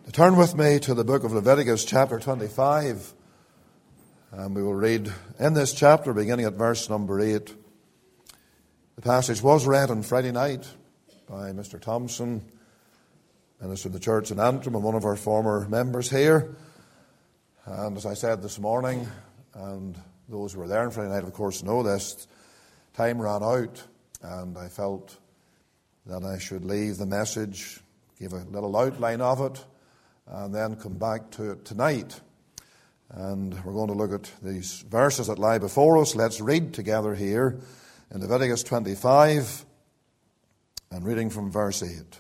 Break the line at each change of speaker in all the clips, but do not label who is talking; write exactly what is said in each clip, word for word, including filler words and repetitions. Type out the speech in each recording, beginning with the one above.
Turn with me to the book of Leviticus chapter twenty-five, and we will read in this chapter beginning at verse number eight. The passage was read on Friday night by Mister Thompson, minister of the church in Antrim and one of our former members here. And as I said this morning, and those who were there on Friday night of course know this, time ran out and I felt that I should leave the message, give a little outline of it, and then come back to it tonight. And we're going to look at these verses that lie before us. Let's read together here in Leviticus twenty-five, and reading from verse eight.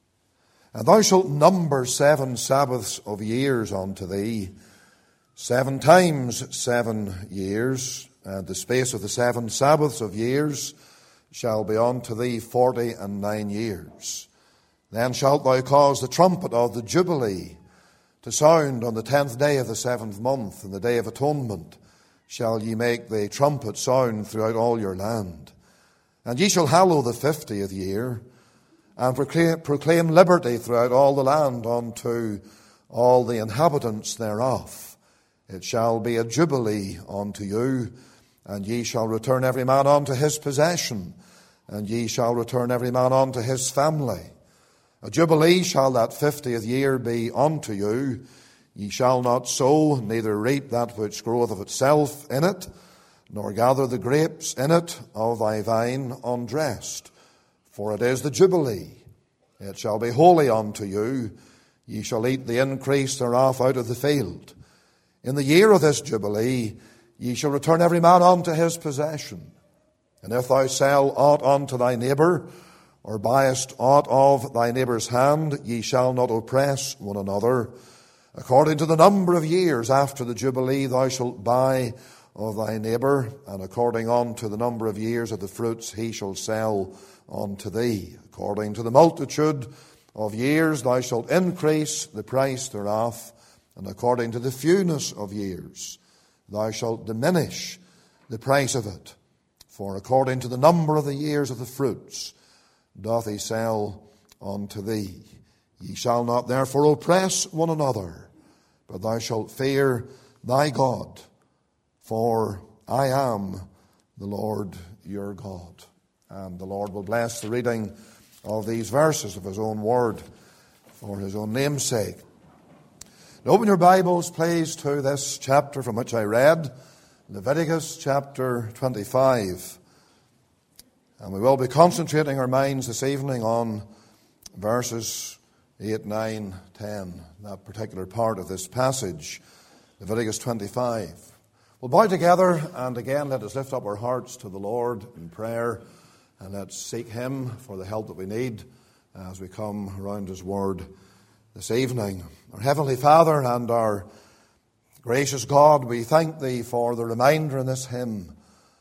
And thou shalt number seven Sabbaths of years unto thee, seven times seven years, and the space of the seven Sabbaths of years shall be unto thee forty and nine years. Then shalt thou cause the trumpet of the Jubilee to sound on the tenth day of the seventh month, and the day of atonement shall ye make the trumpet sound throughout all your land. And ye shall hallow the fiftieth year, and proclaim, proclaim liberty throughout all the land unto all the inhabitants thereof. It shall be a jubilee unto you, and ye shall return every man unto his possession, and ye shall return every man unto his family. A jubilee shall that fiftieth year be unto you. Ye shall not sow, neither reap that which groweth of itself in it, nor gather the grapes in it of thy vine undressed. For it is the jubilee. It shall be holy unto you. Ye shall eat the increase thereof out of the field. In the year of this jubilee ye shall return every man unto his possession. And if thou sell aught unto thy neighbour, or buyest aught of thy neighbour's hand, ye shall not oppress one another. According to the number of years after the Jubilee thou shalt buy of thy neighbour, and according unto the number of years of the fruits he shall sell unto thee. According to the multitude of years thou shalt increase the price thereof, and according to the fewness of years thou shalt diminish the price of it. For according to the number of the years of the fruits doth he sell unto thee. Ye shall not therefore oppress one another, but thou shalt fear thy God, for I am the Lord your God. And the Lord will bless the reading of these verses of his own word for his own name's sake. Now open your Bibles, please, to this chapter from which I read, Leviticus chapter twenty-five. And we will be concentrating our minds this evening on verses eight, nine, ten, that particular part of this passage, Leviticus twenty-five. We'll bow together, and again let us lift up our hearts to the Lord in prayer, and let's seek him for the help that we need as we come around his word this evening. Our Heavenly Father and our gracious God, we thank thee for the reminder in this hymn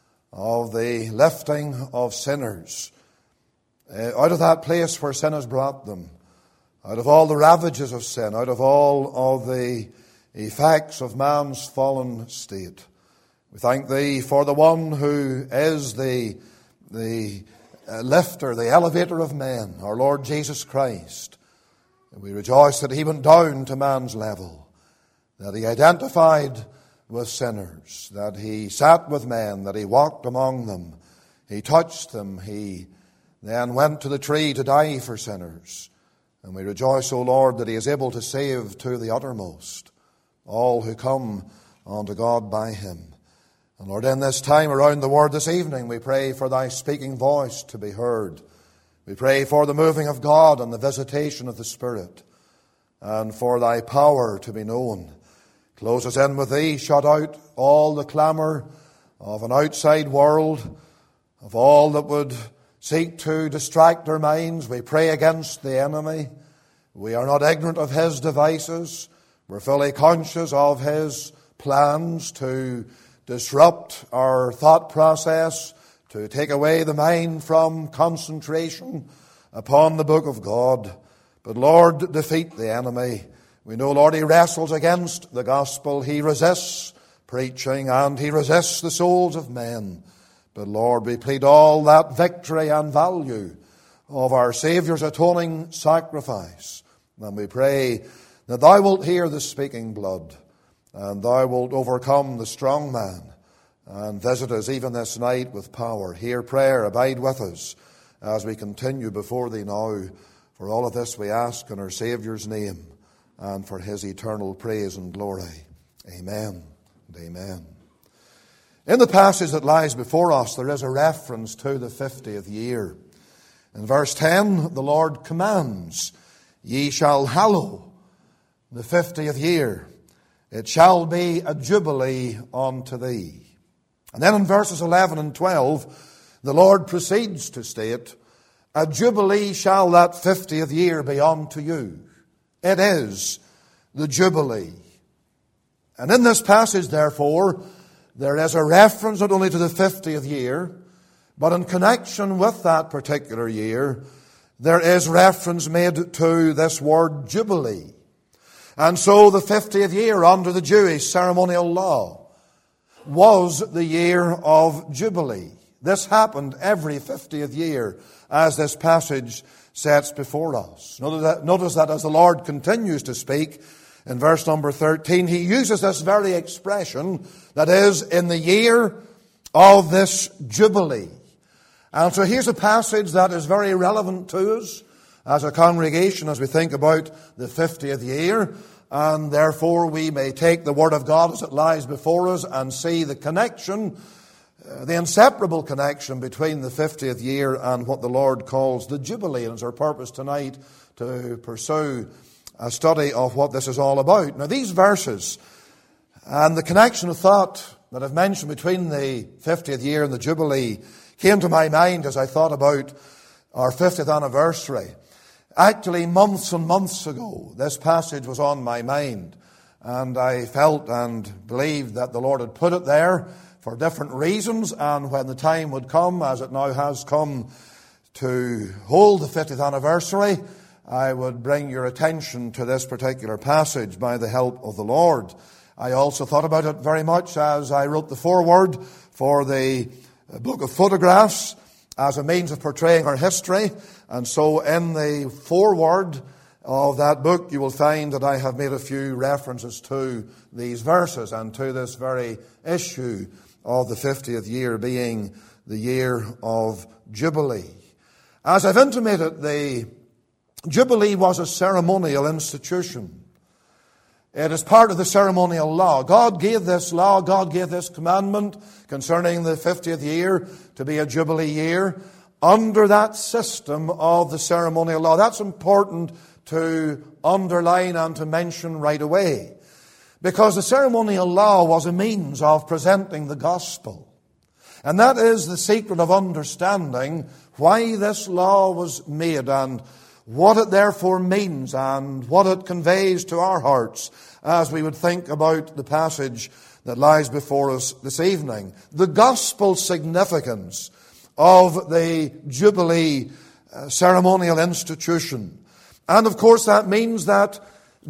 of the lifting of sinners uh, out of that place where sin has brought them, out of all the ravages of sin, out of all of the effects of man's fallen state. We thank thee for the one who is the, the uh, lifter, the elevator of men, our Lord Jesus Christ. And we rejoice that he went down to man's level, that he identified with sinners, that he sat with men, that he walked among them, he touched them, he then went to the tree to die for sinners. And we rejoice, O Lord, that he is able to save to the uttermost all who come unto God by him. And Lord, in this time around the word this evening, we pray for thy speaking voice to be heard. We pray for the moving of God and the visitation of the Spirit, and for thy power to be known. Close us in with thee, shut out all the clamour of an outside world, of all that would seek to distract our minds. We pray against the enemy. We are not ignorant of his devices. We're fully conscious of his plans to disrupt our thought process, to take away the mind from concentration upon the book of God. But Lord, defeat the enemy. We know, Lord, he wrestles against the gospel. He resists preaching and he resists the souls of men. But Lord, we plead all that victory and value of our Saviour's atoning sacrifice. And we pray that thou wilt hear the speaking blood, and thou wilt overcome the strong man, and visit us even this night with power. Hear prayer, abide with us as we continue before thee now. For all of this we ask in our Saviour's name, and for his eternal praise and glory. Amen and amen. In the passage that lies before us, there is a reference to the fiftieth year. In verse ten, the Lord commands, Ye shall hallow the fiftieth year. It shall be a jubilee unto thee. And then in verses eleven and twelve, the Lord proceeds to state, A jubilee shall that fiftieth year be unto you. It is the jubilee. And in this passage, therefore, there is a reference not only to the fiftieth year, but in connection with that particular year, there is reference made to this word jubilee. And so the fiftieth year under the Jewish ceremonial law was the year of jubilee. This happened every fiftieth year, as this passage sets before us. Notice that, notice that as the Lord continues to speak, in verse number thirteen, he uses this very expression, that is, in the year of this jubilee. And so here's a passage that is very relevant to us as a congregation as we think about the fiftieth year. And therefore we may take the Word of God as it lies before us and see the connection, uh, the inseparable connection between the fiftieth year and what the Lord calls the Jubilee. And it's our purpose tonight to pursue a study of what this is all about. Now these verses and the connection of thought that I've mentioned between the fiftieth year and the Jubilee came to my mind as I thought about our fiftieth anniversary. Actually, months and months ago, this passage was on my mind. And I felt and believed that the Lord had put it there for different reasons. And when the time would come, as it now has come, to hold the fiftieth anniversary, I would bring your attention to this particular passage by the help of the Lord. I also thought about it very much as I wrote the foreword for the book of photographs as a means of portraying our history. And so in the foreword of that book, you will find that I have made a few references to these verses and to this very issue of the fiftieth year being the year of Jubilee. As I've intimated, the Jubilee was a ceremonial institution. It is part of the ceremonial law. God gave this law, God gave this commandment concerning the fiftieth year to be a Jubilee year under that system of the ceremonial law. That's important to underline and to mention right away, because the ceremonial law was a means of presenting the gospel. And that is the secret of understanding why this law was made and what it therefore means and what it conveys to our hearts as we would think about the passage that lies before us this evening. The gospel significance of the Jubilee uh, ceremonial institution. And of course that means that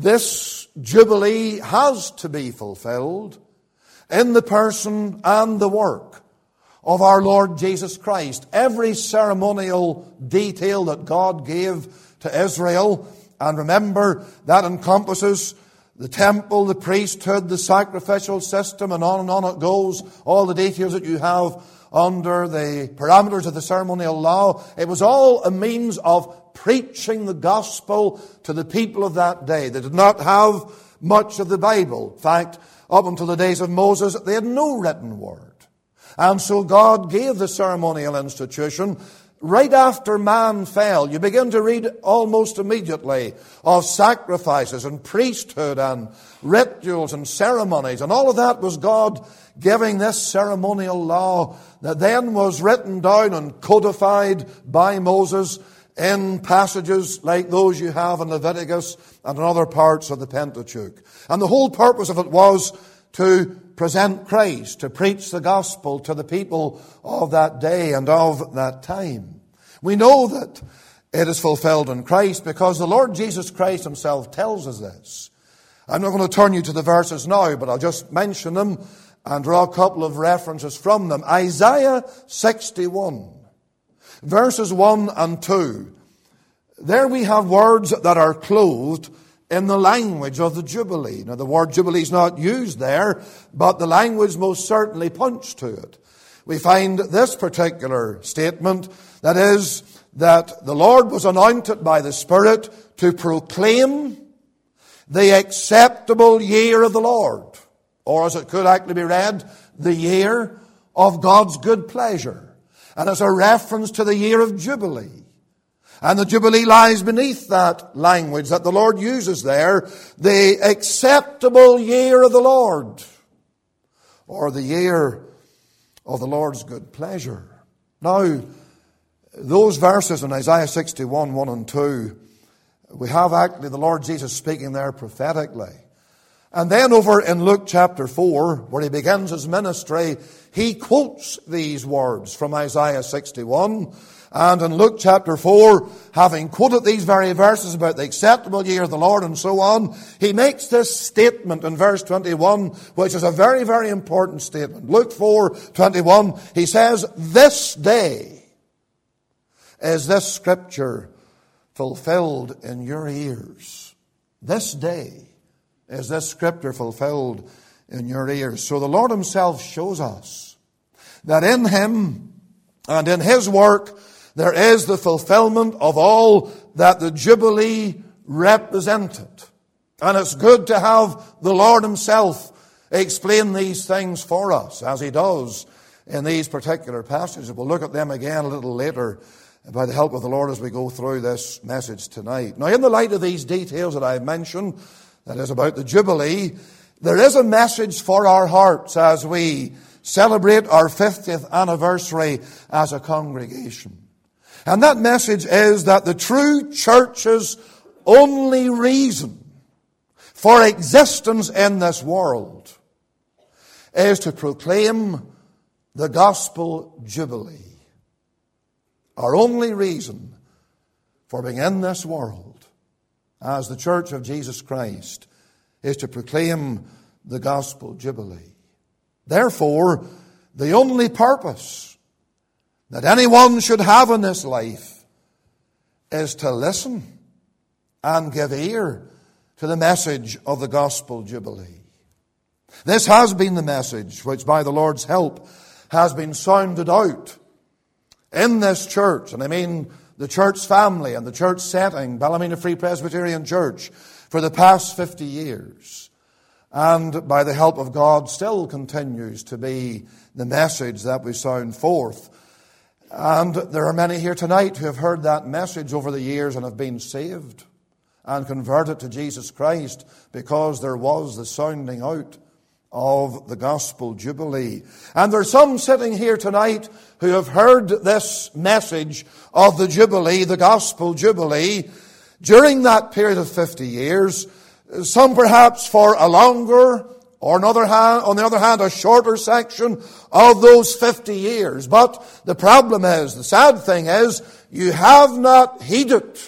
this Jubilee has to be fulfilled in the person and the work of our Lord Jesus Christ. Every ceremonial detail that God gave to Israel, and remember that encompasses the temple, the priesthood, the sacrificial system, and on and on it goes, all the details that you have under the parameters of the ceremonial law. It was all a means of preaching the gospel to the people of that day. They did not have much of the Bible. In fact, up until the days of Moses, they had no written word. And so God gave the ceremonial institution right after man fell. You begin to read almost immediately of sacrifices and priesthood and rituals and ceremonies. And all of that was God giving this ceremonial law that then was written down and codified by Moses in passages like those you have in Leviticus and in other parts of the Pentateuch. And the whole purpose of it was to present Christ, to preach the gospel to the people of that day and of that time. We know that it is fulfilled in Christ because the Lord Jesus Christ himself tells us this. I'm not going to turn you to the verses now, but I'll just mention them and draw a couple of references from them. Isaiah sixty-one, verses one and two. There we have words that are clothed in the language of the Jubilee. Now, the word Jubilee is not used there, but the language most certainly points to it. We find this particular statement, that is, that the Lord was anointed by the Spirit to proclaim the acceptable year of the Lord. Or as it could actually be read, the year of God's good pleasure. And it's a reference to the year of Jubilee. And the Jubilee lies beneath that language that the Lord uses there, the acceptable year of the Lord, or the year of the Lord's good pleasure. Now, those verses in Isaiah sixty-one, one and two, we have actually the Lord Jesus speaking there prophetically. And then over in Luke chapter four, where he begins his ministry, he quotes these words from Isaiah sixty-one. And in Luke chapter four, having quoted these very verses about the acceptable year of the Lord and so on, he makes this statement in verse twenty-one, which is a very, very important statement. Luke four, twenty-one, he says, "This day is this scripture fulfilled in your ears." This day is this scripture fulfilled in your ears. So the Lord himself shows us that in him and in his work there is the fulfillment of all that the Jubilee represented. And it's good to have the Lord himself explain these things for us, as he does in these particular passages. We'll look at them again a little later by the help of the Lord as we go through this message tonight. Now, in the light of these details that I've mentioned, that is about the Jubilee, there is a message for our hearts as we celebrate our fiftieth anniversary as a congregation. And that message is that the true church's only reason for existence in this world is to proclaim the gospel jubilee. Our only reason for being in this world as the Church of Jesus Christ is to proclaim the gospel jubilee. Therefore, the only purpose that anyone should have in this life is to listen and give ear to the message of the gospel jubilee. This has been the message which, by the Lord's help, has been sounded out in this church, and I mean the church family and the church setting, Ballymena Free Presbyterian Church, for the past fifty years. And by the help of God, still continues to be the message that we sound forth. And there are many here tonight who have heard that message over the years and have been saved and converted to Jesus Christ because there was the sounding out of the gospel jubilee. And there are some sitting here tonight who have heard this message of the jubilee, the gospel jubilee, during that period of fifty years, some perhaps for a longer, or on the other hand, on the other hand, a shorter section of those fifty years. But the problem is, the sad thing is, you have not heeded.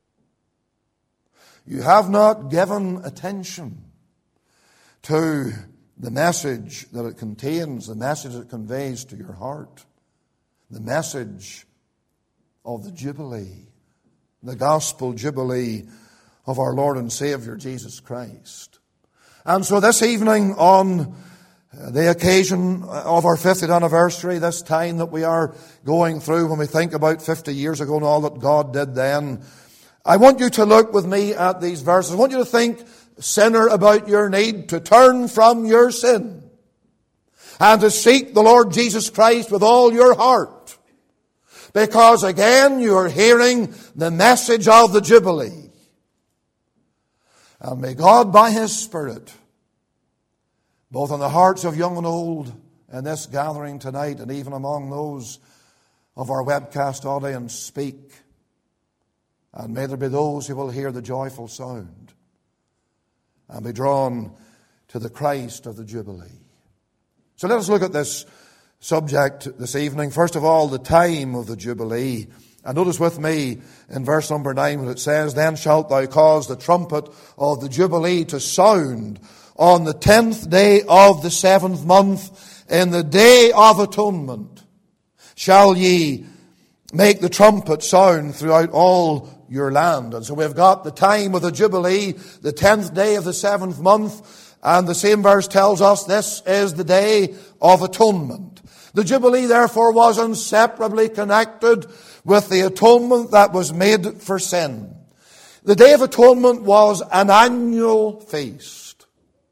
You have not given attention to the message that it contains, the message it conveys to your heart, the message of the Jubilee, the gospel Jubilee of our Lord and Savior Jesus Christ. And so this evening, on the occasion of our fiftieth anniversary, this time that we are going through when we think about fifty years ago and all that God did then, I want you to look with me at these verses. I want you to think, sinner, about your need to turn from your sin and to seek the Lord Jesus Christ with all your heart. Because again, you are hearing the message of the Jubilee. And may God, by His Spirit, both in the hearts of young and old in this gathering tonight, and even among those of our webcast audience, speak. And may there be those who will hear the joyful sound and be drawn to the Christ of the Jubilee. So let us look at this subject this evening. First of all, the time of the Jubilee. And notice with me in verse number nine what it says, "Then shalt thou cause the trumpet of the Jubilee to sound on the tenth day of the seventh month, in the day of atonement. Shall ye make the trumpet sound throughout all your land. And so we've got the time of the Jubilee, the tenth day of the seventh month, and the same verse tells us this is the day of atonement. The Jubilee, therefore, was inseparably connected with the atonement that was made for sin. The Day of Atonement was an annual feast.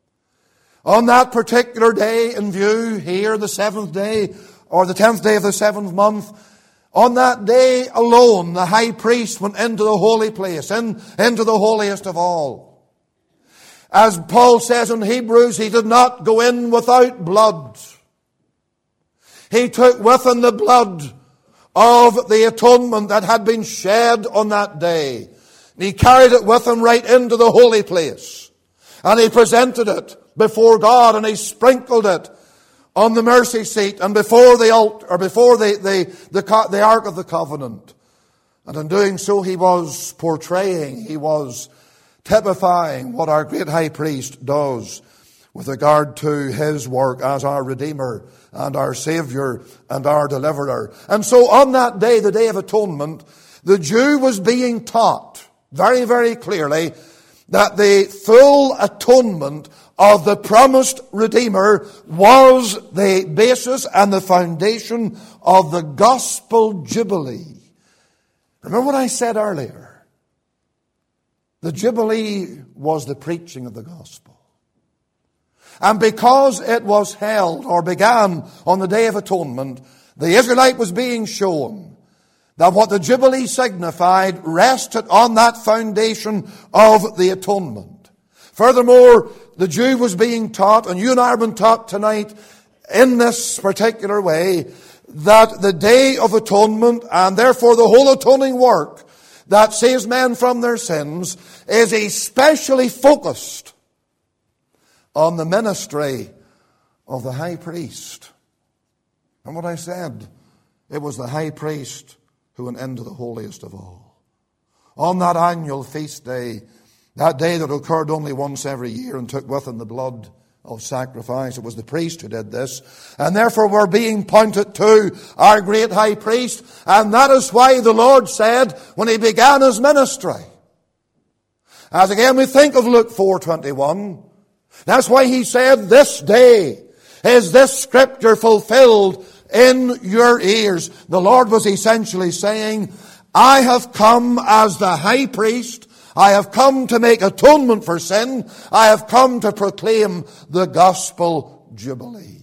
On that particular day in view, here, the seventh day, or the tenth day of the seventh month, on that day alone, the high priest went into the holy place, in, into the holiest of all. As Paul says in Hebrews, he did not go in without blood. He took with him the blood of the atonement that had been shed on that day. And he carried it with him right into the holy place. And he presented it before God, and he sprinkled it on the mercy seat and before the altar, or before the, the, the, the Ark of the Covenant. And in doing so, he was portraying, he was typifying what our great high priest does with regard to his work as our Redeemer and our Savior and our Deliverer. And so on that day, the Day of Atonement, the Jew was being taught very, very clearly that the full atonement of the promised Redeemer was the basis and the foundation of the Gospel Jubilee. Remember what I said earlier? The Jubilee was the preaching of the Gospel. And because it was held or began on the Day of Atonement, the Israelite was being shown that what the Jubilee signified rested on that foundation of the atonement. Furthermore, the Jew was being taught, and you and I have been taught tonight in this particular way, that the Day of Atonement, and therefore the whole atoning work that saves men from their sins, is especially focused on the ministry of the high priest. And what I said, it was the high priest who went into the holiest of all. On that annual feast day, that day that occurred only once every year and took with him the blood of sacrifice, it was the priest who did this. And therefore we're being pointed to our great high priest. And that is why the Lord said when he began his ministry, as again we think of Luke four twenty-one, that's why he said, this day is this scripture fulfilled in your ears. The Lord was essentially saying, I have come as the high priest. I have come to make atonement for sin. I have come to proclaim the gospel jubilee.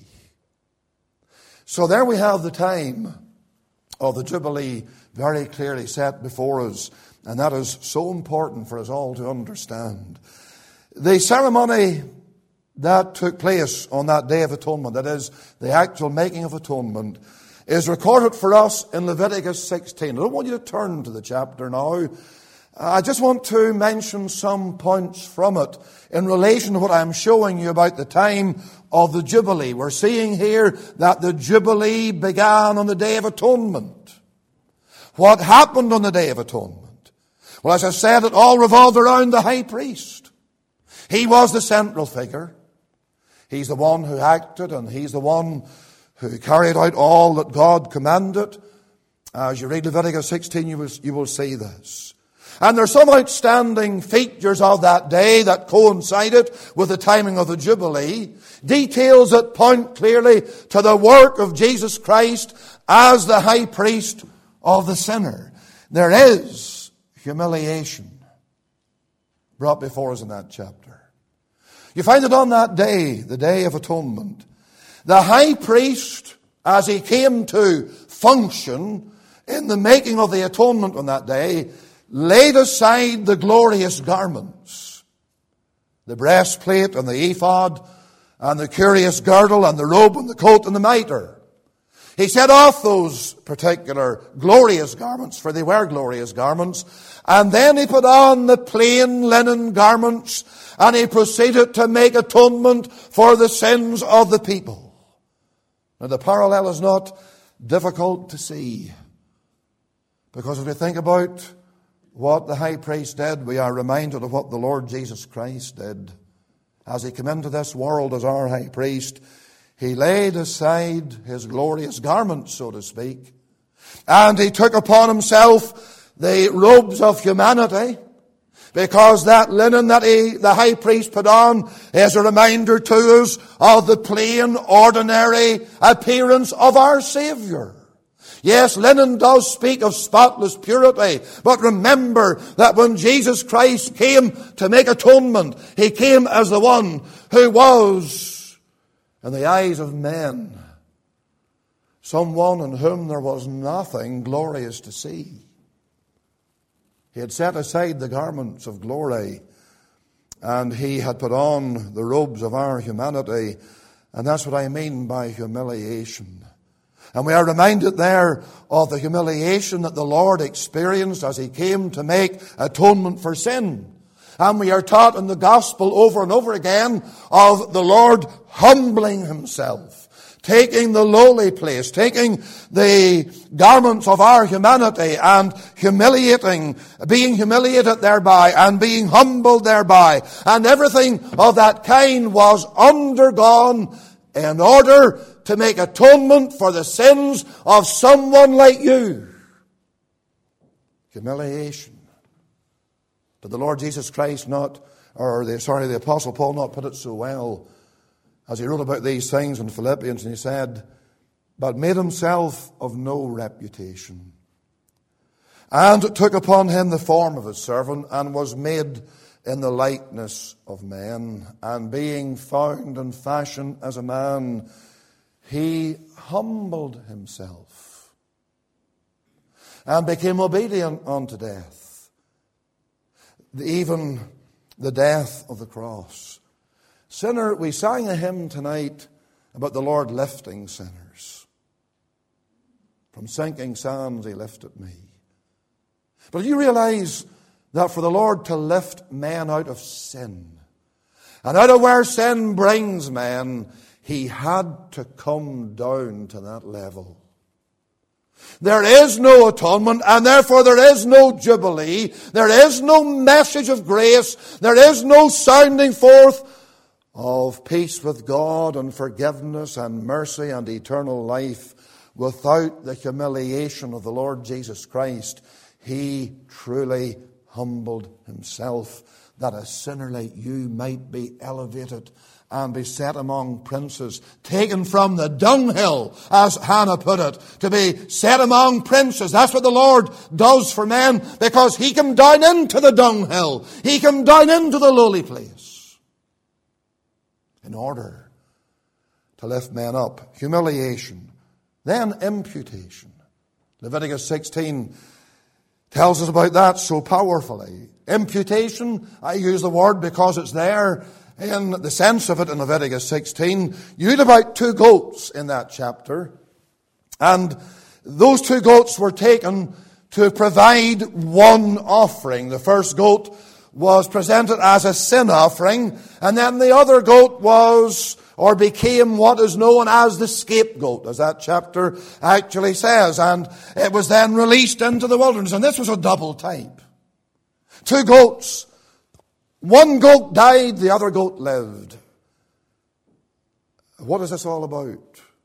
So there we have the time of the jubilee very clearly set before us. And that is so important for us all to understand. The ceremony that took place on that Day of Atonement, that is, the actual making of atonement, is recorded for us in Leviticus sixteen. I don't want you to turn to the chapter now. I just want to mention some points from it in relation to what I'm showing you about the time of the Jubilee. We're seeing here that the Jubilee began on the Day of Atonement. What happened on the Day of Atonement? Well, as I said, it all revolved around the high priest. He was the central figure. He's the one who acted, and he's the one who carried out all that God commanded. As you read Leviticus sixteen, you will, you will see this. And there are some outstanding features of that day that coincided with the timing of the Jubilee. Details that point clearly to the work of Jesus Christ as the high priest of the sinner. There is humiliation brought before us in that chapter. You find it on that day, the Day of Atonement. The high priest, as he came to function in the making of the atonement on that day, laid aside the glorious garments, the breastplate and the ephod, and the curious girdle and the robe and the coat and the mitre. He set off those particular glorious garments, for they were glorious garments, and then he put on the plain linen garments, and he proceeded to make atonement for the sins of the people. Now the parallel is not difficult to see, because if we think about what the high priest did, we are reminded of what the Lord Jesus Christ did. As he came into this world as our high priest, he laid aside his glorious garments, so to speak, and he took upon himself the robes of humanity, because that linen that he, the high priest put on is a reminder to us of the plain, ordinary appearance of our Savior. Yes, linen does speak of spotless purity, but remember that when Jesus Christ came to make atonement, He came as the one who was, in the eyes of men, someone in whom there was nothing glorious to see. He had set aside the garments of glory, and He had put on the robes of our humanity, and that's what I mean by humiliation. And we are reminded there of the humiliation that the Lord experienced as He came to make atonement for sin. And we are taught in the gospel over and over again of the Lord humbling Himself, taking the lowly place, taking the garments of our humanity and humiliating, being humiliated thereby and being humbled thereby. And everything of that kind was undergone in order to make atonement for the sins of someone like you. Humiliation. Did the Lord Jesus Christ not, or the, sorry, the Apostle Paul not put it so well as he wrote about these things in Philippians, and he said, but made himself of no reputation, and took upon him the form of a servant, and was made in the likeness of men, and being found in fashion as a man, He humbled Himself and became obedient unto death, even the death of the cross. Sinner, we sang a hymn tonight about the Lord lifting sinners. From sinking sands He lifted me. But do you realize that for the Lord to lift men out of sin, and out of where sin brings men, He had to come down to that level. There is no atonement, and therefore there is no jubilee. There is no message of grace. There is no sounding forth of peace with God and forgiveness and mercy and eternal life without the humiliation of the Lord Jesus Christ. He truly humbled Himself, that a sinner like you might be elevated and be set among princes, taken from the dunghill, as Hannah put it, to be set among princes. That's what the Lord does for men, because He came down into the dunghill. He came down into the lowly place in order to lift men up. Humiliation, then imputation. Leviticus sixteen tells us about that so powerfully. Imputation, I use the word because it's there in the sense of it in Leviticus sixteen. You had about two goats in that chapter. And those two goats were taken to provide one offering. The first goat was presented as a sin offering, and then the other goat was or became what is known as the scapegoat, as that chapter actually says. And it was then released into the wilderness. And this was a double type. Two goats. One goat died, the other goat lived. What is this all about?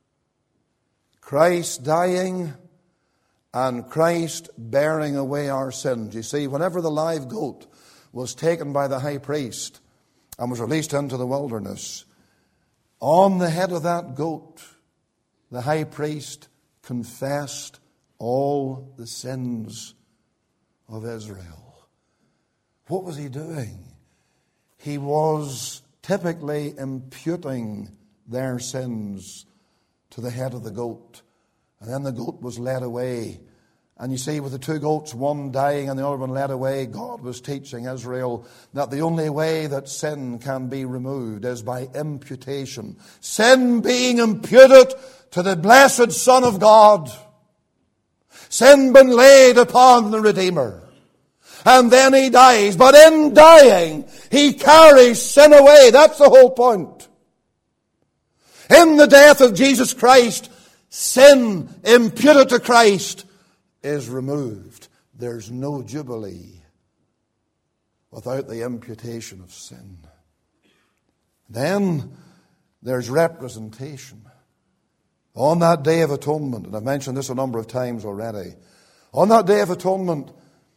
Christ dying and Christ bearing away our sins. You see, whenever the live goat was taken by the high priest and was released into the wilderness, on the head of that goat, the high priest confessed all the sins of Israel. What was he doing? He was typically imputing their sins to the head of the goat. And then the goat was led away. And you see, with the two goats, one dying and the other one led away, God was teaching Israel that the only way that sin can be removed is by imputation. Sin being imputed to the blessed Son of God. Sin been laid upon the Redeemer. And then He dies. But in dying, He carries sin away. That's the whole point. In the death of Jesus Christ, sin imputed to Christ is removed. There's no jubilee without the imputation of sin. Then there's representation. On that day of atonement, and I've mentioned this a number of times already, on that day of atonement,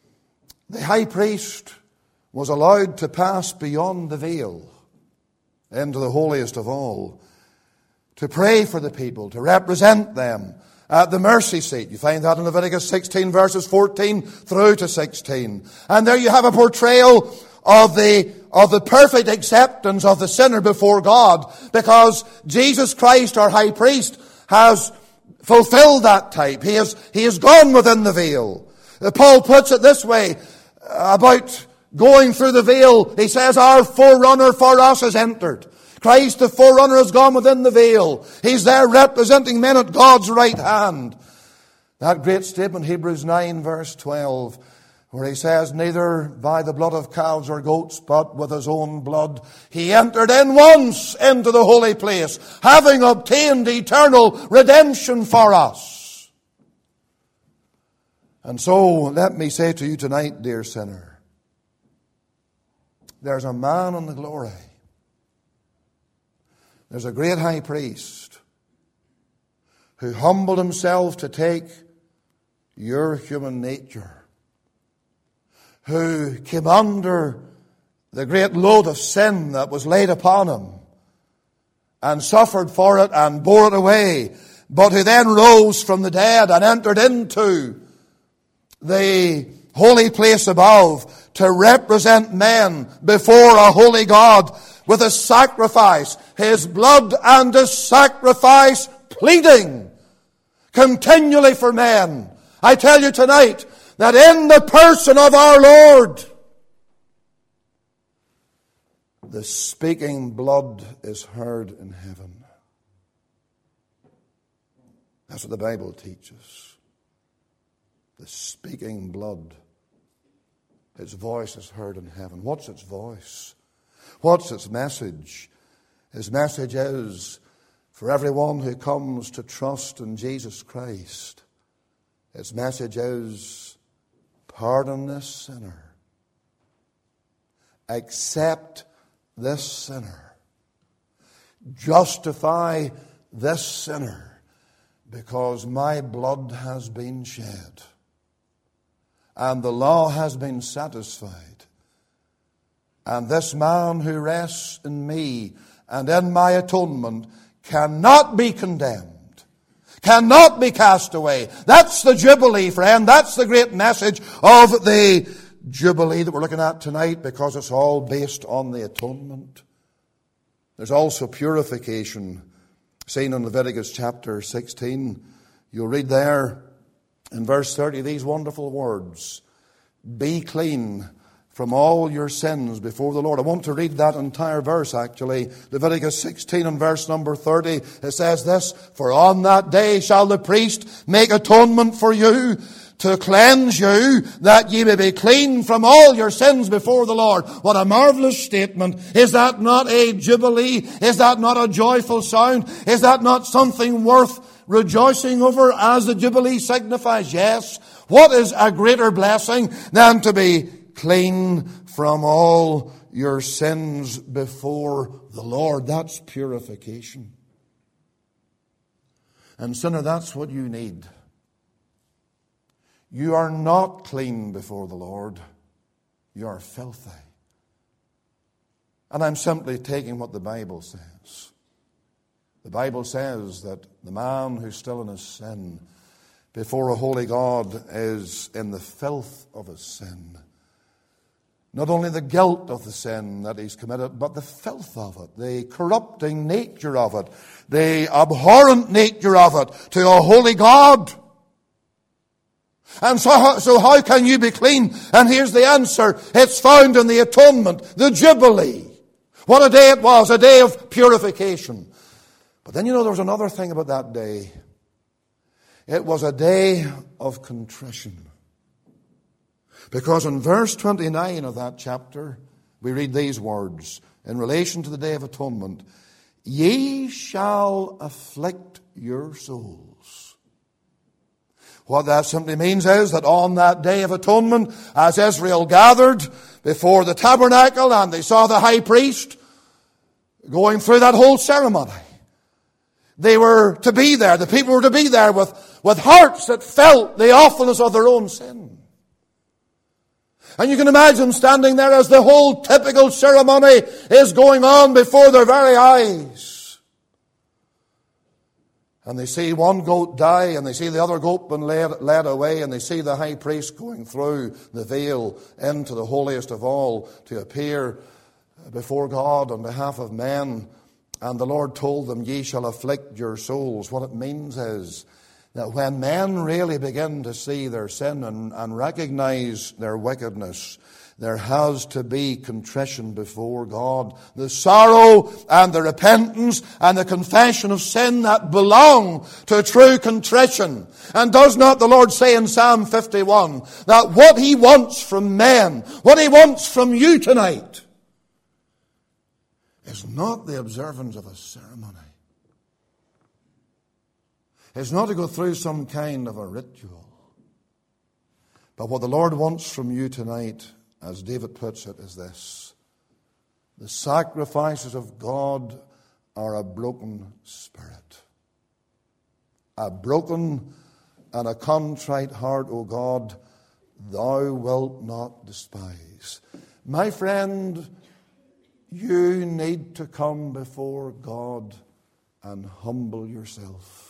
the high priest was allowed to pass beyond the veil into the holiest of all, to pray for the people, to represent them at the mercy seat. You find that in Leviticus sixteen, verses fourteen through to sixteen. And there you have a portrayal of the, of the perfect acceptance of the sinner before God, because Jesus Christ, our high priest, has fulfilled that type. He has, he has gone within the veil. Paul puts it this way about going through the veil. He says, our forerunner for us has entered. Christ, the forerunner, has gone within the veil. He's there representing men at God's right hand. That great statement, Hebrews nine, verse twelve, where he says, neither by the blood of calves or goats, but with his own blood, he entered in once into the holy place, having obtained eternal redemption for us. And so, let me say to you tonight, dear sinner, there's a man in the glory. There's a great high priest who humbled himself to take your human nature, who came under the great load of sin that was laid upon him and suffered for it and bore it away, but who then rose from the dead and entered into the holy place above to represent men before a holy God with a sacrifice, his blood and his sacrifice pleading continually for men. I tell you tonight that in the person of our Lord, the speaking blood is heard in heaven. That's what the Bible teaches. The speaking blood, its voice is heard in heaven. What's its voice? What's its message? His message is for everyone who comes to trust in Jesus Christ. Its message is, pardon this sinner. Accept this sinner. Justify this sinner, because my blood has been shed and the law has been satisfied. And this man who rests in me and in my atonement cannot be condemned, cannot be cast away. That's the Jubilee, friend. That's the great message of the Jubilee that we're looking at tonight, because it's all based on the atonement. There's also purification seen in Leviticus chapter sixteen. You'll read there in verse thirty these wonderful words, be clean from all your sins before the Lord. I want to read that entire verse, actually. Leviticus sixteen and verse number thirty. It says this, for on that day shall the priest make atonement for you, to cleanse you, that ye may be clean from all your sins before the Lord. What a marvelous statement. Is that not a jubilee? Is that not a joyful sound? Is that not something worth rejoicing over, as the jubilee signifies? Yes. What is a greater blessing than to be clean from all your sins before the Lord? That's purification. And sinner, that's what you need. You are not clean before the Lord. You are filthy. And I'm simply taking what the Bible says. The Bible says that the man who's still in his sin before a holy God is in the filth of his sin. Not only the guilt of the sin that he's committed, but the filth of it, the corrupting nature of it, the abhorrent nature of it to a holy God. And so, so how can you be clean? And here's the answer. It's found in the atonement, the Jubilee. What a day it was, a day of purification. But then you know there was another thing about that day. It was a day of contrition. Because in verse twenty-nine of that chapter, we read these words in relation to the Day of Atonement. Ye shall afflict your souls. What that simply means is that on that Day of Atonement, as Israel gathered before the tabernacle and they saw the high priest going through that whole ceremony, they were to be there. The people were to be there with, with hearts that felt the awfulness of their own sin. And you can imagine standing there as the whole typical ceremony is going on before their very eyes. And they see one goat die, and they see the other goat being led, led away, and they see the high priest going through the veil into the holiest of all to appear before God on behalf of men. And the Lord told them, ye shall afflict your souls. What it means is that when men really begin to see their sin and, and recognize their wickedness, there has to be contrition before God. The sorrow and the repentance and the confession of sin that belong to true contrition. And does not the Lord say in Psalm fifty-one that what He wants from men, what He wants from you tonight, is not the observance of a ceremony. It's not to go through some kind of a ritual. But what the Lord wants from you tonight, as David puts it, is this: the sacrifices of God are a broken spirit. A broken and a contrite heart, O God, thou wilt not despise. My friend, you need to come before God and humble yourself.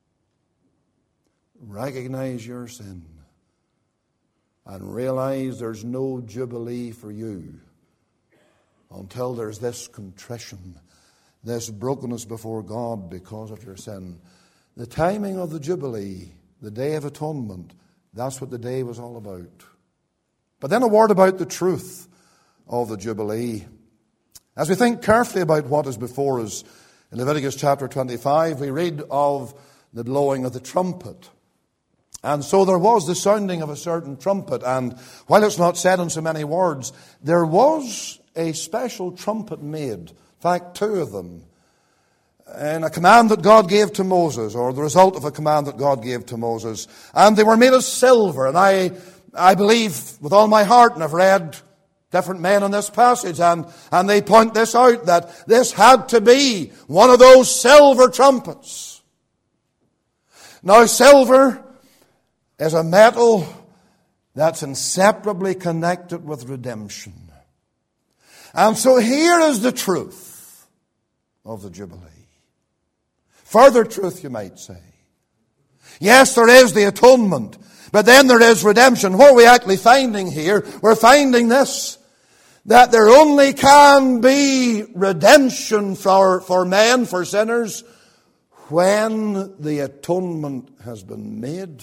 Recognize your sin and realize there's no jubilee for you until there's this contrition, this brokenness before God because of your sin. The timing of the jubilee, the Day of Atonement, that's what the day was all about. But then a word about the truth of the jubilee. As we think carefully about what is before us in Leviticus chapter twenty-five, we read of the blowing of the trumpet. And so there was the sounding of a certain trumpet, and while it's not said in so many words, there was a special trumpet made, in fact two of them, in a command that God gave to Moses, or the result of a command that God gave to Moses. And they were made of silver, and I, I believe with all my heart, and I've read different men in this passage, and, and they point this out, that this had to be one of those silver trumpets. Now silver is a metal that's inseparably connected with redemption. And so here is the truth of the Jubilee. Further truth, you might say. Yes, there is the atonement, but then there is redemption. What are we actually finding here? We're finding this, that there only can be redemption for, for men, for sinners, when the atonement has been made.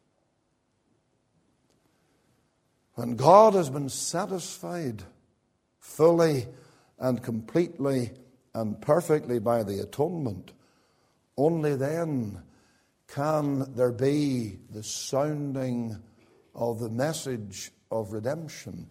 When God has been satisfied fully and completely and perfectly by the atonement, only then can there be the sounding of the message of redemption.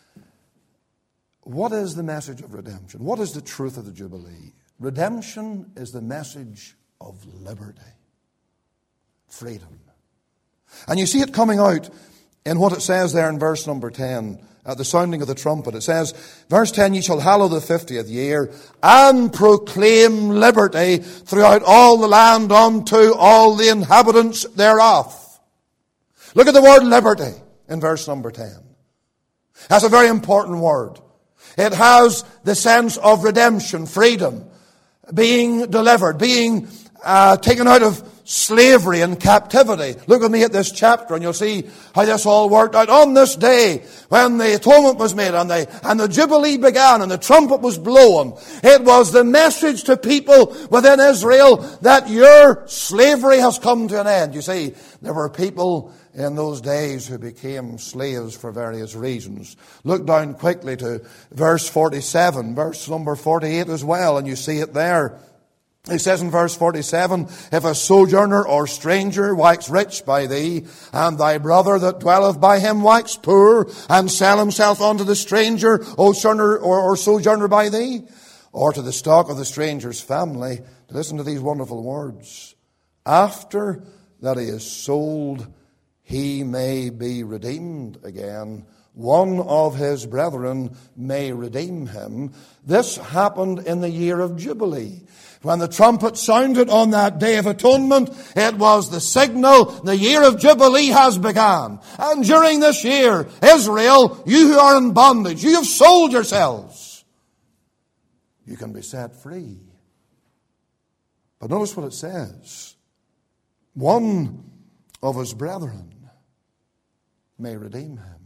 What is the message of redemption? What is the truth of the Jubilee? Redemption is the message of liberty, freedom. And you see it coming out in what it says there in verse number ten, at the sounding of the trumpet. It says, verse ten, ye shall hallow the fiftieth year, and proclaim liberty throughout all the land unto all the inhabitants thereof. Look at the word liberty in verse number ten. That's a very important word. It has the sense of redemption, freedom, being delivered, being uh, taken out of slavery and captivity. Look with me at this chapter and you'll see how this all worked out. On this day, when the atonement was made and the, and the Jubilee began and the trumpet was blown, it was the message to people within Israel that your slavery has come to an end. You see, there were people in those days who became slaves for various reasons. Look down quickly to verse forty-seven, verse number forty-eight as well, and you see it there. He says in verse forty-seven, if a sojourner or stranger wax rich by thee, and thy brother that dwelleth by him wax poor, and sell himself unto the stranger, O sojourner or, or sojourner by thee, or to the stock of the stranger's family, listen to these wonderful words. After that he is sold, he may be redeemed again one of his brethren may redeem him. This happened in the year of Jubilee. When the trumpet sounded on that day of atonement, it was the signal, the year of Jubilee has begun. And during this year, Israel, you who are in bondage, you have sold yourselves, you can be set free. But notice what it says. One of his brethren may redeem him.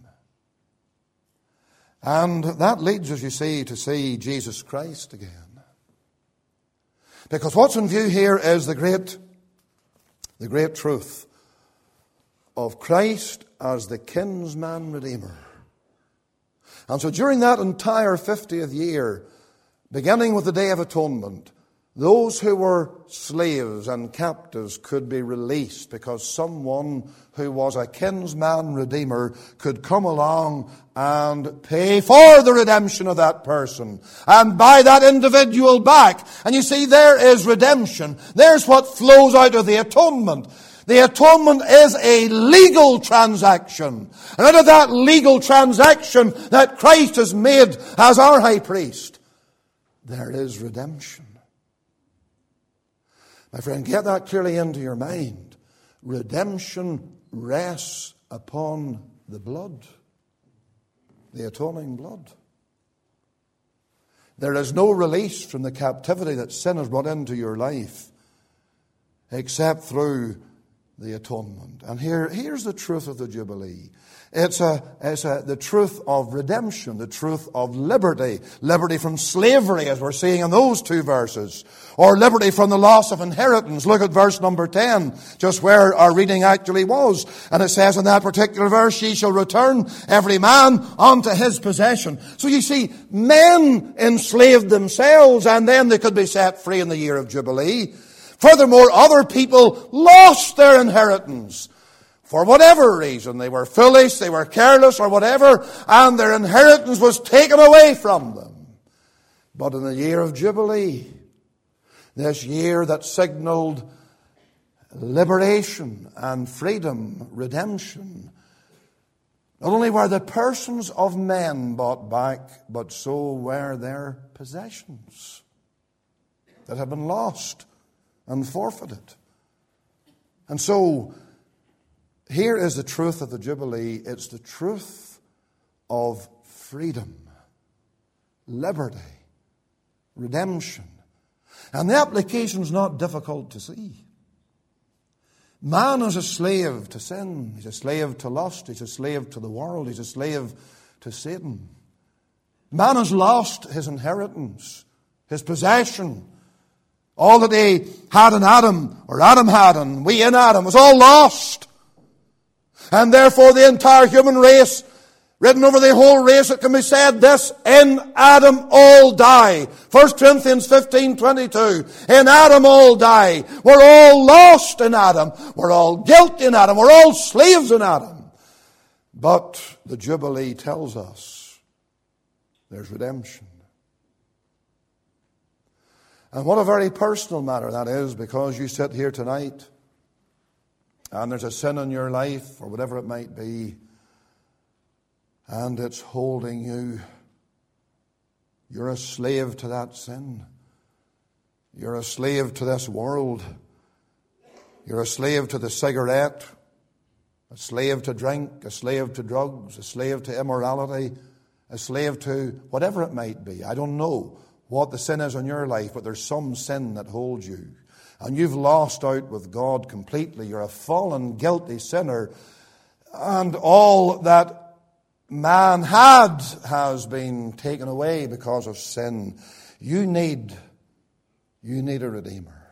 And that leads us, you see, to see Jesus Christ again. Because what's in view here is the great, the great truth of Christ as the kinsman redeemer. And so during that entire fiftieth year, beginning with the Day of Atonement, those who were slaves and captives could be released because someone who was a kinsman redeemer could come along and pay for the redemption of that person and buy that individual back. And you see, there is redemption. There's what flows out of the atonement. The atonement is a legal transaction. And out of that legal transaction that Christ has made as our high priest, there is redemption. My friend, get that clearly into your mind. Redemption rests upon the blood, the atoning blood. There is no release from the captivity that sin has brought into your life except through the atonement. And here, here's the truth of the Jubilee. It's a, it's a, the truth of redemption, the truth of liberty. Liberty from slavery, as we're seeing in those two verses. Or liberty from the loss of inheritance. Look at verse number ten, just where our reading actually was. And it says in that particular verse, ye shall return every man unto his possession. So you see, men enslaved themselves, and then they could be set free in the year of Jubilee. Furthermore, other people lost their inheritance. For whatever reason, they were foolish, they were careless or whatever, and their inheritance was taken away from them. But in the year of Jubilee, this year that signaled liberation and freedom, redemption, not only were the persons of men bought back, but so were their possessions that had been lost and forfeited. And so, here is the truth of the Jubilee. It's the truth of freedom, liberty, redemption. And the application is not difficult to see. Man is a slave to sin. He's a slave to lust. He's a slave to the world. He's a slave to Satan. Man has lost his inheritance, his possession. All that he had in Adam, or Adam had and we in Adam, was all lost. And therefore the entire human race, written over the whole race, it can be said this: in Adam all die. First Corinthians fifteen twenty-two. In Adam all die. We're all lost in Adam. We're all guilty in Adam. We're all slaves in Adam. But the Jubilee tells us there's redemption. And what a very personal matter that is, because you sit here tonight and there's a sin in your life, or whatever it might be, and it's holding you. You're a slave to that sin. You're a slave to this world. You're a slave to the cigarette, a slave to drink, a slave to drugs, a slave to immorality, a slave to whatever it might be. I don't know what the sin is in your life, but there's some sin that holds you. And you've lost out with God completely. You're a fallen, guilty sinner. And all that man had has been taken away because of sin. You need, you need a Redeemer.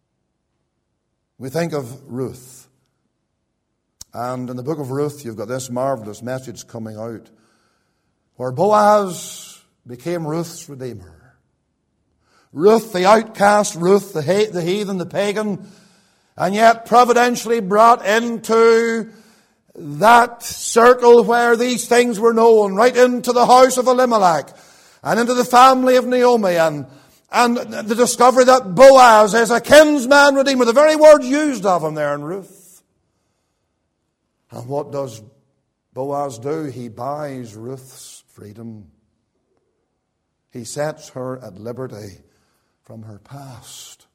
We think of Ruth. And in the book of Ruth, you've got this marvelous message coming out, where Boaz became Ruth's Redeemer. Ruth the outcast, Ruth the heathen, the pagan, and yet providentially brought into that circle where these things were known, right into the house of Elimelech, and into the family of Naomi, and, and the discovery that Boaz is a kinsman redeemer, the very word used of him there in Ruth. And what does Boaz do? He buys Ruth's freedom. He sets her at liberty from her past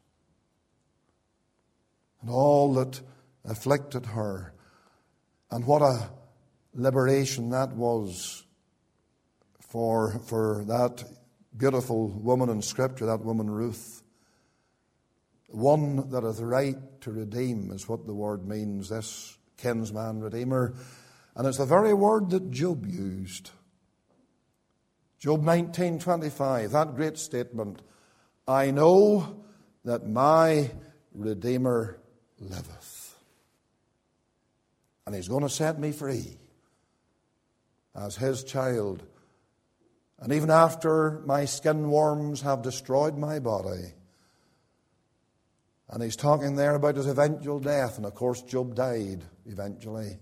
and all that afflicted her. And what a liberation that was for, for that beautiful woman in Scripture, that woman Ruth. One that hath right to redeem is what the word means, this kinsman redeemer. And it's the very word that Job used. Job nineteen twenty-five, that great statement, I know that my Redeemer liveth, and he's going to set me free as his child. And even after my skin worms have destroyed my body, and he's talking there about his eventual death, and of course Job died eventually.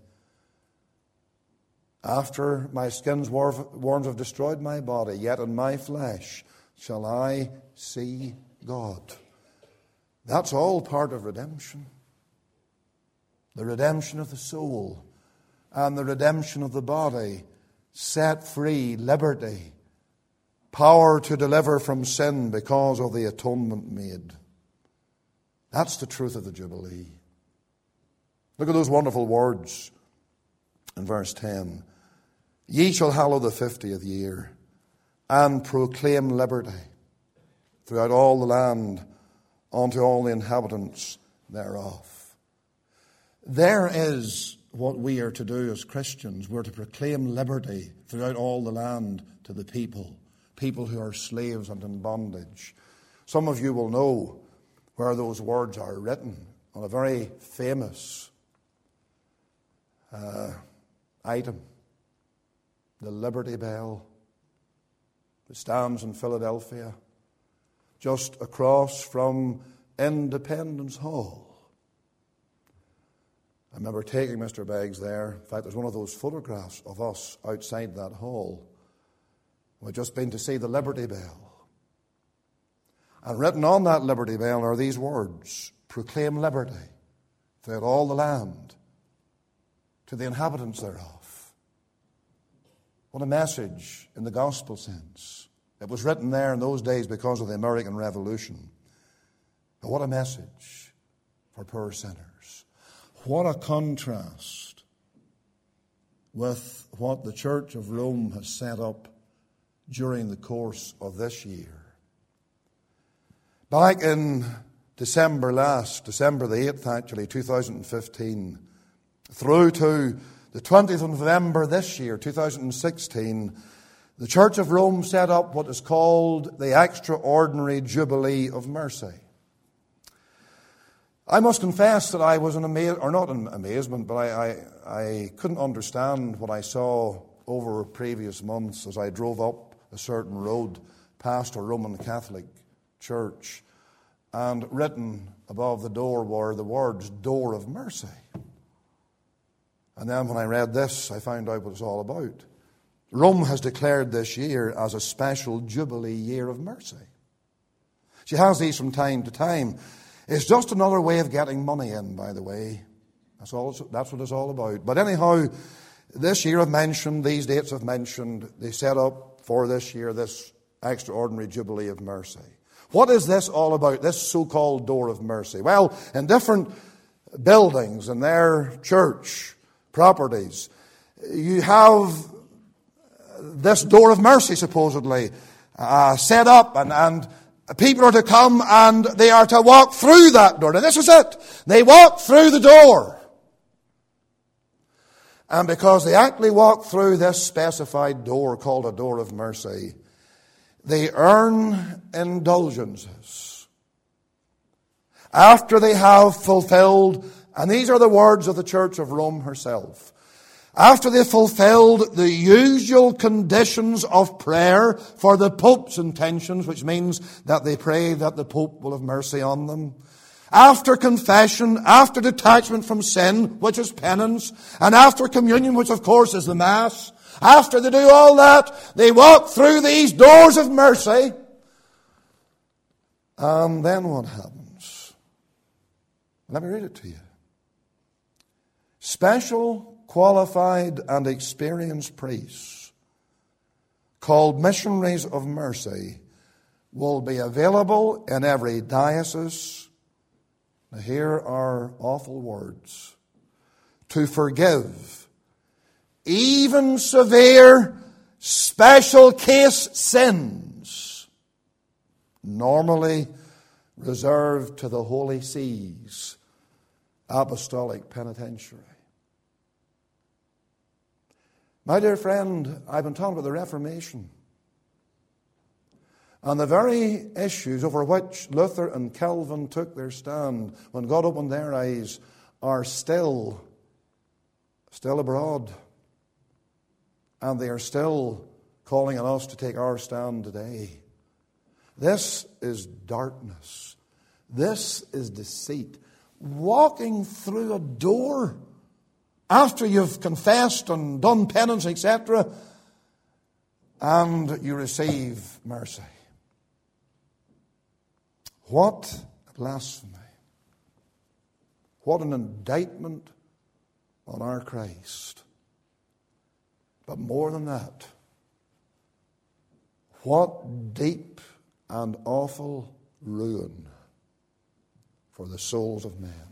After my skin's worms have destroyed my body, yet in my flesh shall I see God. That's all part of redemption. The redemption of the soul and the redemption of the body, set free, liberty, power to deliver from sin because of the atonement made. That's the truth of the Jubilee. Look at those wonderful words in verse ten. Ye shall hallow the fiftieth year, and proclaim liberty throughout all the land unto all the inhabitants thereof. There is what we are to do as Christians. We're to proclaim liberty throughout all the land to the people, people who are slaves and in bondage. Some of you will know where those words are written, on a very famous uh, item. The Liberty Bell that stands in Philadelphia, just across from Independence Hall. I remember taking Mister Beggs there. In fact, there's one of those photographs of us outside that hall. We'd just been to see the Liberty Bell. And written on that Liberty Bell are these words, proclaim liberty throughout all the land to the inhabitants thereof. What a message in the gospel sense. It was written there in those days because of the American Revolution. But what a message for poor sinners. What a contrast with what the Church of Rome has set up during the course of this year. Back in December last, December the eighth actually, two thousand fifteen, through to the twentieth of November this year, two thousand sixteen, the Church of Rome set up what is called the Extraordinary Jubilee of Mercy. I must confess that I was in amazement, or not in amazement, but I, I, I couldn't understand what I saw over previous months as I drove up a certain road past a Roman Catholic church, and written above the door were the words, Door of Mercy. And then when I read this, I found out what it's all about. Rome has declared this year as a special Jubilee year of mercy. She has these from time to time. It's just another way of getting money in, by the way. That's all. That's what it's all about. But anyhow, this year I've mentioned, these dates I've mentioned, they set up for this year this extraordinary Jubilee of Mercy. What is this all about, this so-called Door of Mercy? Well, in different buildings, in their church properties, you have this Door of Mercy, supposedly, uh, set up, and, and people are to come and they are to walk through that door. Now, this is it. They walk through the door. And because they actually walk through this specified door called a Door of Mercy, they earn indulgences after they have fulfilled, and these are the words of the Church of Rome herself, after they've fulfilled the usual conditions of prayer for the Pope's intentions, which means that they pray that the Pope will have mercy on them, after confession, after detachment from sin, which is penance, and after communion, which of course is the Mass, after they do all that, they walk through these doors of mercy. And then what happens? Let me read it to you. Special qualified and experienced priests called missionaries of mercy will be available in every diocese. Now here are awful words. To forgive even severe special case sins normally reserved to the Holy See's apostolic penitentiary. My dear friend, I've been talking about the Reformation. And the very issues over which Luther and Calvin took their stand when God opened their eyes are still, still abroad. And they are still calling on us to take our stand today. This is darkness. This is deceit. Walking through a door after you've confessed and done penance, et cetera, and you receive mercy. What a blasphemy. What an indictment on our Christ. But more than that, what deep and awful ruin for the souls of men.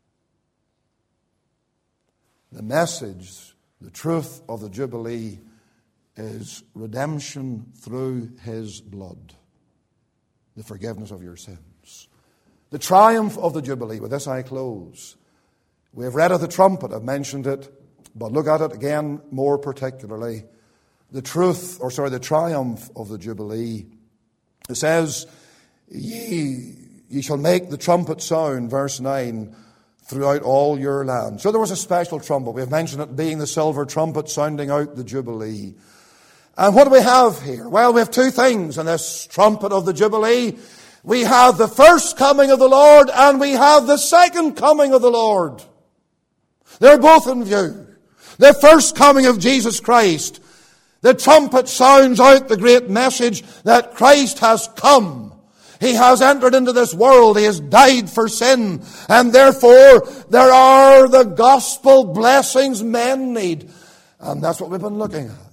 The message, the truth of the Jubilee is redemption through His blood, the forgiveness of your sins. The triumph of the Jubilee. With this I close. We have read of the trumpet, I've mentioned it, but look at it again more particularly. The truth, or sorry, the triumph of the Jubilee. It says, ye, ye shall make the trumpet sound, verse nine, throughout all your land. So there was a special trumpet. We have mentioned it being the silver trumpet sounding out the Jubilee. And what do we have here? Well, we have two things in this trumpet of the Jubilee. We have the first coming of the Lord and we have the second coming of the Lord. They're both in view. The first coming of Jesus Christ. The trumpet sounds out the great message that Christ has come. He has entered into this world. He has died for sin. And therefore, there are the gospel blessings men need. And that's what we've been looking at.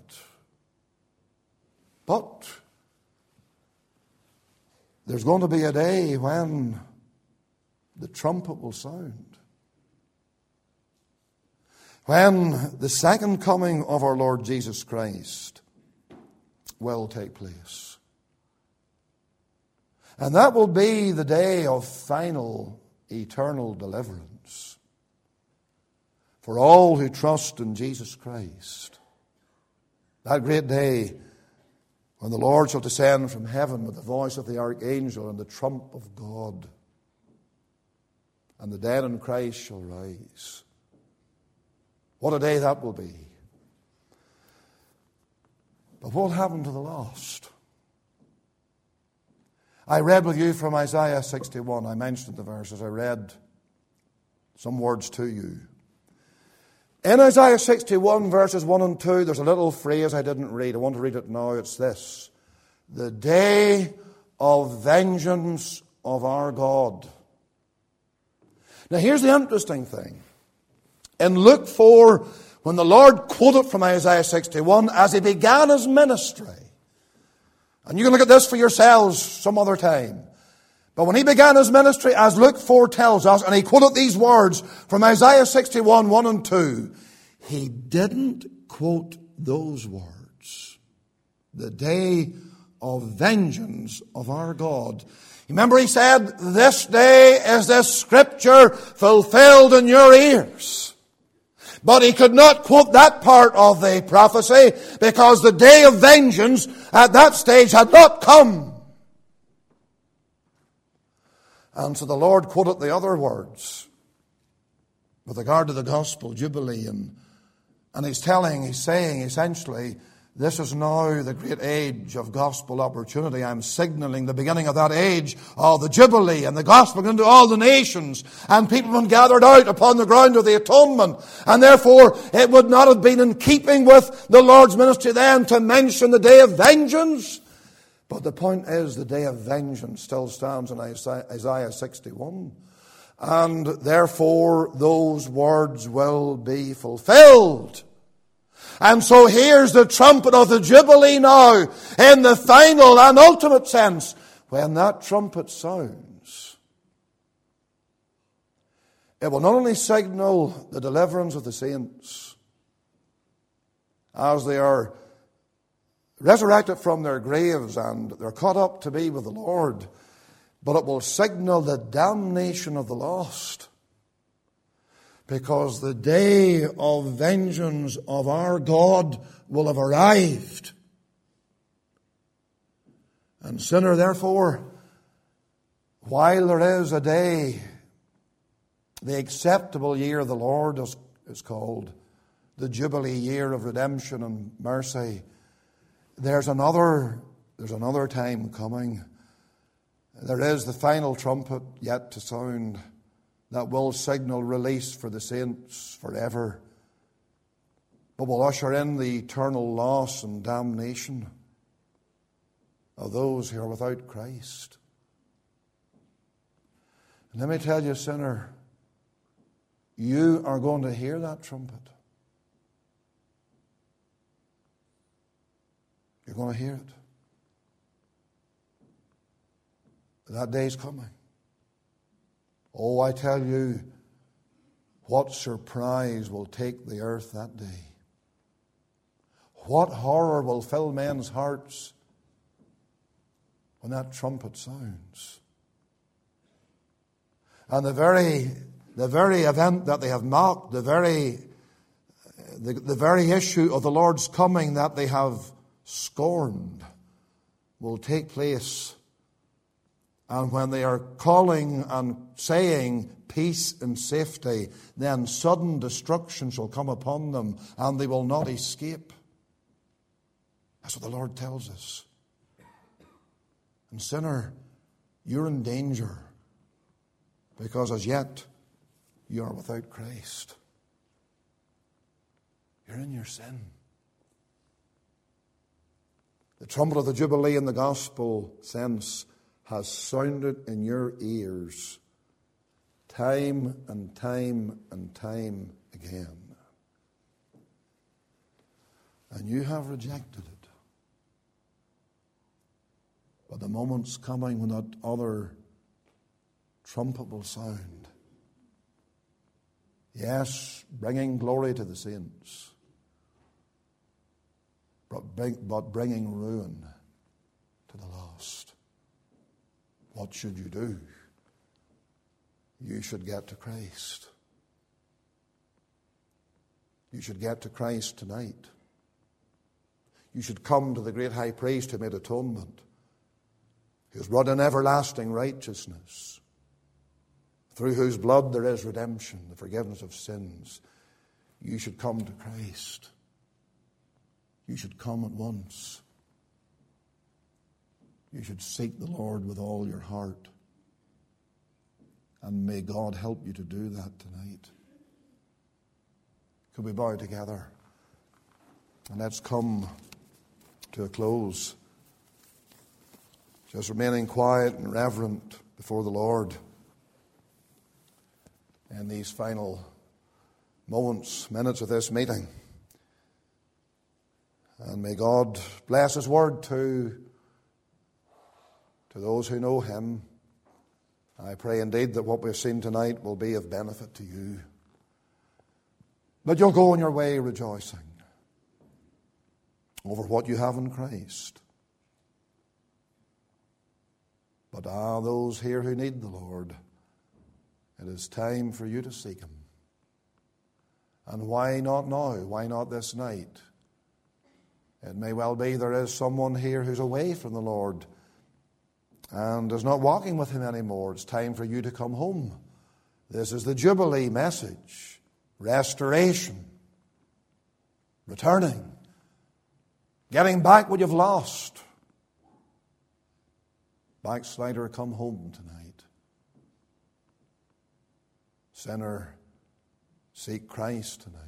But there's going to be a day when the trumpet will sound. When the second coming of our Lord Jesus Christ will take place. And that will be the day of final eternal deliverance for all who trust in Jesus Christ. That great day when the Lord shall descend from heaven with the voice of the archangel and the trump of God, and the dead in Christ shall rise. What a day that will be. But what will happen to the lost? I read with you from Isaiah sixty-one. I mentioned the verses. I read some words to you. In Isaiah sixty-one, verses one and two, there's a little phrase I didn't read. I want to read it now. It's this. The day of vengeance of our God. Now here's the interesting thing. In Luke four, when the Lord quoted from Isaiah sixty-one as He began His ministry, and you can look at this for yourselves some other time. But when He began His ministry, as Luke four tells us, and He quoted these words from Isaiah sixty-one, one and two, He didn't quote those words. The day of vengeance of our God. Remember He said, this day is this scripture fulfilled in your ears. But He could not quote that part of the prophecy because the day of vengeance at that stage had not come. And so the Lord quoted the other words with regard to the gospel jubilee. And, and He's telling, He's saying essentially, this is now the great age of gospel opportunity. I'm signaling the beginning of that age of the Jubilee and the gospel into all the nations. And people have been gathered out upon the ground of the atonement. And therefore, it would not have been in keeping with the Lord's ministry then to mention the day of vengeance. But the point is, the day of vengeance still stands in Isaiah sixty-one. and therefore those words will be fulfilled. And so here's the trumpet of the Jubilee now, in the final and ultimate sense. When that trumpet sounds, it will not only signal the deliverance of the saints as they are resurrected from their graves and they're caught up to be with the Lord, but it will signal the damnation of the lost. Because the day of vengeance of our God will have arrived. And sinner, therefore, while there is a day, the acceptable year of the Lord is, is called, the Jubilee year of redemption and mercy, there's another, there's another time coming. There is the final trumpet yet to sound that will signal release for the saints forever, but will usher in the eternal loss and damnation of those who are without Christ. And let me tell you, sinner, you are going to hear that trumpet. You're going to hear it. That day's coming. Oh, I tell you, what surprise will take the earth that day. What horror will fill men's hearts when that trumpet sounds. And the very, the very event that they have mocked, the very, the, the very issue of the Lord's coming that they have scorned will take place. And when they are calling and saying peace and safety, then sudden destruction shall come upon them, and they will not escape. That's what the Lord tells us. And sinner, you're in danger, because as yet you are without Christ. You're in your sin. The trumpet of the Jubilee in the gospel sense has sounded in your ears time and time and time again. And you have rejected it. But the moment's coming when that other trumpet will sound. Yes, bringing glory to the saints, but, bring, but bringing ruin to the lost. What should you do? You should get to Christ. You should get to Christ tonight. You should come to the great high priest who made atonement, who has brought in everlasting righteousness, through whose blood there is redemption, the forgiveness of sins. You should come to Christ. You should come at once. You should seek the Lord with all your heart. And may God help you to do that tonight. Could we bow together? And let's come to a close. Just remaining quiet and reverent before the Lord in these final moments, minutes of this meeting. And may God bless His word to To those who know Him. I pray indeed that what we've seen tonight will be of benefit to you. But you'll go on your way rejoicing over what you have in Christ. But ah, those here who need the Lord, it is time for you to seek Him. And why not now? Why not this night? It may well be there is someone here who's away from the Lord and is not walking with Him anymore. It's time for you to come home. This is the Jubilee message. Restoration. Returning. Getting back what you've lost. Backslider, come home tonight. Sinner, seek Christ tonight.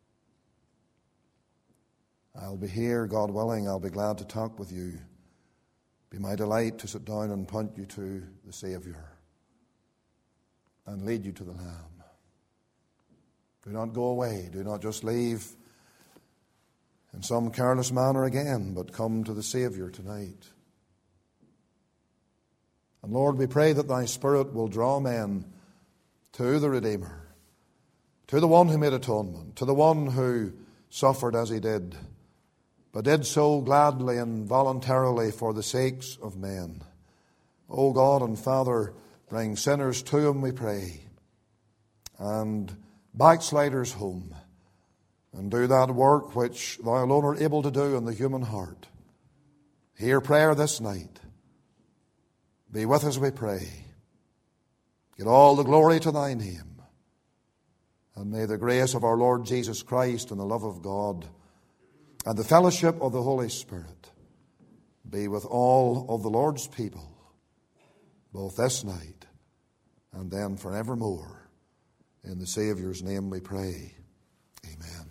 I'll be here, God willing. I'll be glad to talk with you. Be my delight to sit down and point you to the Savior. and lead you to the Lamb. Do not go away. Do not just leave in some careless manner again, but come to the Saviour tonight. And Lord, we pray that thy Spirit will draw men to the Redeemer, to the one who made atonement, to the one who suffered as he did, but did so gladly and voluntarily for the sakes of men. O God and Father, bring sinners to him, we pray, and backsliders home, and do that work which thou alone art able to do in the human heart. Hear prayer this night. Be with us, we pray. Get all the glory to thy name. And may the grace of our Lord Jesus Christ and the love of God and the fellowship of the Holy Spirit be with all of the Lord's people, both this night and then forevermore. In the Saviour's name we pray. Amen.